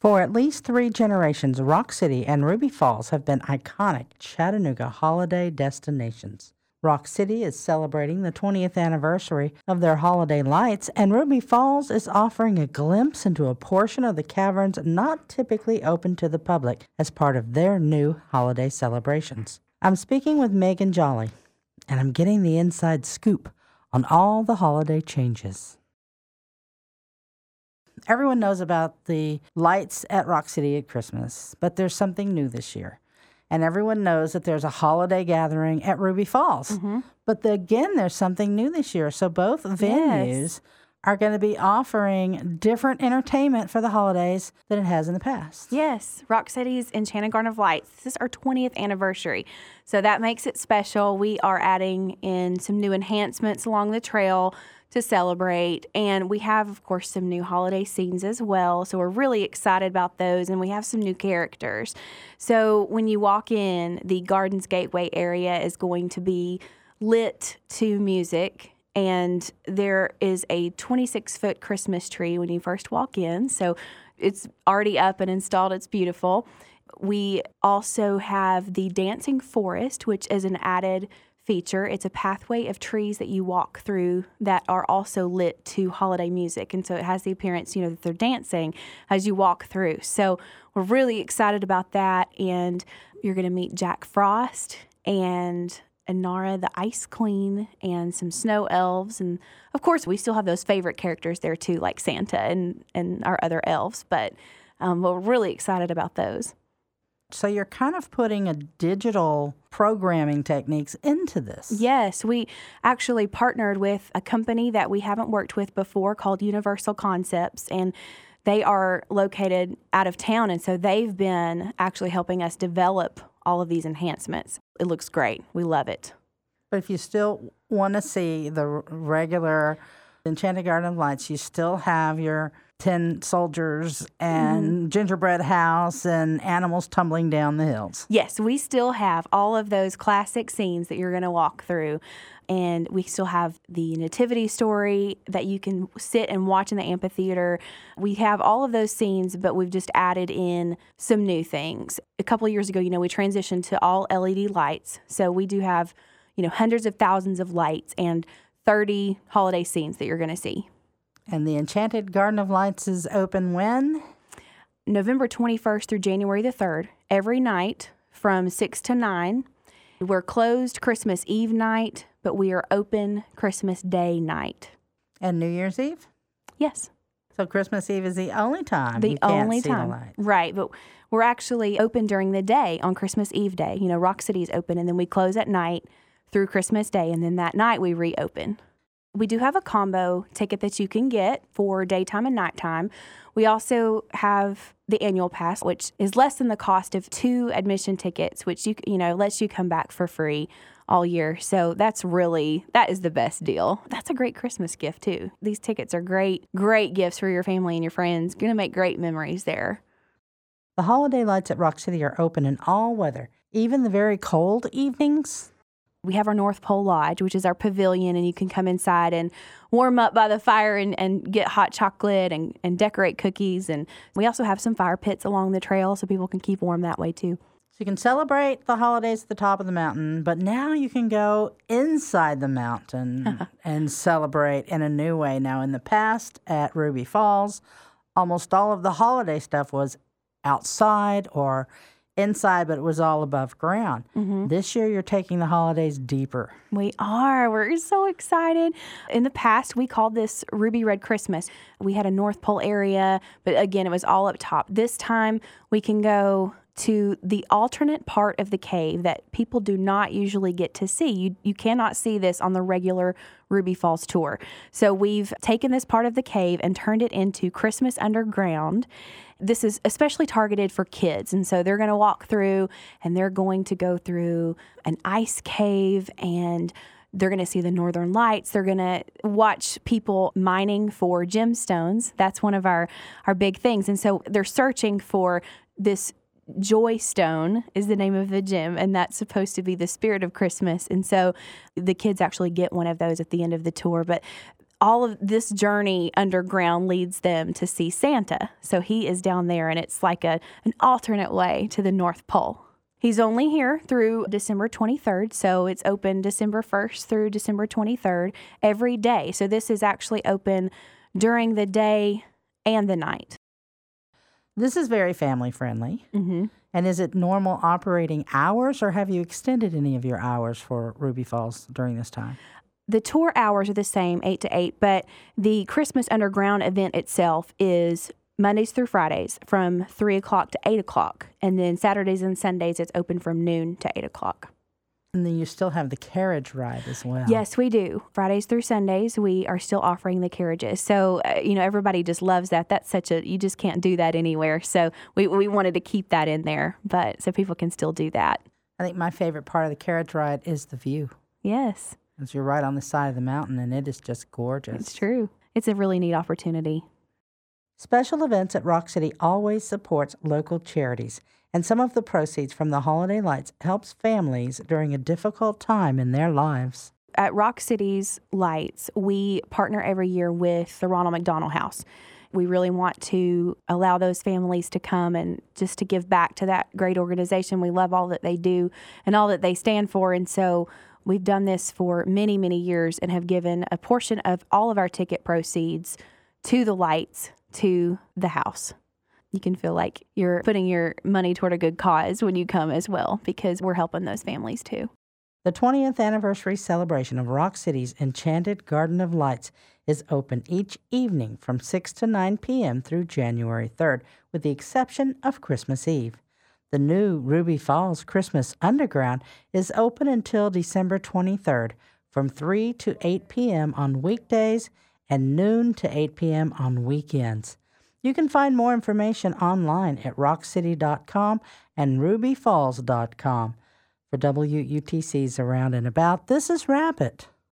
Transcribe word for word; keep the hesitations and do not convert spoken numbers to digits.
For at least three generations, Rock City and Ruby Falls have been iconic Chattanooga holiday destinations. Rock City is celebrating the twentieth anniversary of their holiday lights, and Ruby Falls is offering a glimpse into a portion of the caverns not typically open to the public as part of their new holiday celebrations. I'm speaking with Megan Jolly, and I'm getting the inside scoop on all the holiday changes. Everyone knows about the lights at Rock City at Christmas, but there's something new this year. And everyone knows that there's a holiday gathering at Ruby Falls. Mm-hmm. But the, again, there's something new this year. So both venues Yes. are going to be offering different entertainment for the holidays than it has in the past. Yes, Rock City's Enchanted Garden of Lights. This is our twentieth anniversary, so that makes it special. We are adding in some new enhancements along the trail to celebrate, and we have, of course, some new holiday scenes as well, so we're really excited about those, and we have some new characters. So when you walk in, the Gardens Gateway area is going to be lit to music, and there is a twenty-six foot Christmas tree when you first walk in. So it's already up and installed. It's beautiful. We also have the Dancing Forest, which is an added feature. It's a pathway of trees that you walk through that are also lit to holiday music. And so it has the appearance, you know, that they're dancing as you walk through. So we're really excited about that. And you're going to meet Jack Frost and Inara the Ice Queen and some snow elves. And of course, we still have those favorite characters there too, like Santa and, and our other elves. But um, we're really excited about those. So you're kind of putting a digital programming techniques into this. Yes, we actually partnered with a company that we haven't worked with before called Universal Concepts, and they are located out of town, and so they've been actually helping us develop all of these enhancements. It looks great. We love it. But if you still want to see the r- regular Enchanted Garden of Lights, you still have your tin soldiers and mm-hmm. gingerbread house and animals tumbling down the hills. Yes, we still have all of those classic scenes that you're going to walk through. And we still have the nativity story that you can sit and watch in the amphitheater. We have all of those scenes, but we've just added in some new things. A couple of years ago, you know, we transitioned to all L E D lights. So we do have, you know, hundreds of thousands of lights and thirty holiday scenes that you're going to see. And the Enchanted Garden of Lights is open when? November twenty-first through January the third, every night from six to nine. We're closed Christmas Eve night, but we are open Christmas Day night. And New Year's Eve? Yes. So Christmas Eve is the only time the you can't only see time. the lights. Right, but we're actually open during the day on Christmas Eve day. You know, Rock City is open, and then we close at night through Christmas Day, and then that night we reopen. We do have a combo ticket that you can get for daytime and nighttime. We also have the annual pass, which is less than the cost of two admission tickets, which you you know lets you come back for free all year. So that's really, that is the best deal. That's a great Christmas gift too. These tickets are great, great gifts for your family and your friends. Going to make great memories there. The holiday lights at Rock City are open in all weather, even the very cold evenings. We have our North Pole Lodge, which is our pavilion, and you can come inside and warm up by the fire and, and get hot chocolate and, and decorate cookies. And we also have some fire pits along the trail so people can keep warm that way too. So you can celebrate the holidays at the top of the mountain, but now you can go inside the mountain and celebrate in a new way. Now, in the past at Ruby Falls, almost all of the holiday stuff was outside or inside, but it was all above ground. Mm-hmm. This year, you're taking the holidays deeper. We are. We're so excited. In the past, we called this Ruby Red Christmas. We had a North Pole area, but again, it was all up top. This time, we can go to the alternate part of the cave that people do not usually get to see. You you cannot see this on the regular Ruby Falls tour. So we've taken this part of the cave and turned it into Christmas Underground. This is especially targeted for kids, and so they're going to walk through, and they're going to go through an ice cave, and they're going to see the northern lights. They're going to watch people mining for gemstones. That's one of our, our big things. And so they're searching for this Joy Stone is the name of the gem, and that's supposed to be the spirit of Christmas. And so the kids actually get one of those at the end of the tour. But all of this journey underground leads them to see Santa. So he is down there, and it's like a an alternate way to the North Pole. He's only here through December twenty-third, so it's open December first through December twenty-third every day. So this is actually open during the day and the night. This is very family friendly. Mm-hmm. And is it normal operating hours, or have you extended any of your hours for Ruby Falls during this time? The tour hours are the same, eight to eight, but the Christmas Underground event itself is Mondays through Fridays from three o'clock to eight o'clock. And then Saturdays and Sundays, it's open from noon to eight o'clock. And then you still have the carriage ride as well. Yes, we do. Fridays through Sundays, we are still offering the carriages. So, uh, you know, everybody just loves that. That's such a, you just can't do that anywhere. So we, we wanted to keep that in there, but so people can still do that. I think my favorite part of the carriage ride is the view. Yes. As you're right on the side of the mountain, and it is just gorgeous. It's true. It's a really neat opportunity. Special events at Rock City always supports local charities, and some of the proceeds from the holiday lights helps families during a difficult time in their lives. At Rock City's Lights, we partner every year with the Ronald McDonald House. We really want to allow those families to come and just to give back to that great organization. We love all that they do and all that they stand for, and so we've done this for many, many years and have given a portion of all of our ticket proceeds to the lights to the house. You can feel like you're putting your money toward a good cause when you come as well, because we're helping those families too. The twentieth anniversary celebration of Rock City's Enchanted Garden of Lights is open each evening from six to nine p.m. through January third, with the exception of Christmas Eve. The new Ruby Falls Christmas Underground is open until December twenty-third from three to eight p.m. on weekdays and noon to eight p.m. on weekends. You can find more information online at rock city dot com and ruby falls dot com. For W U T C's Around and About, this is Rabbit.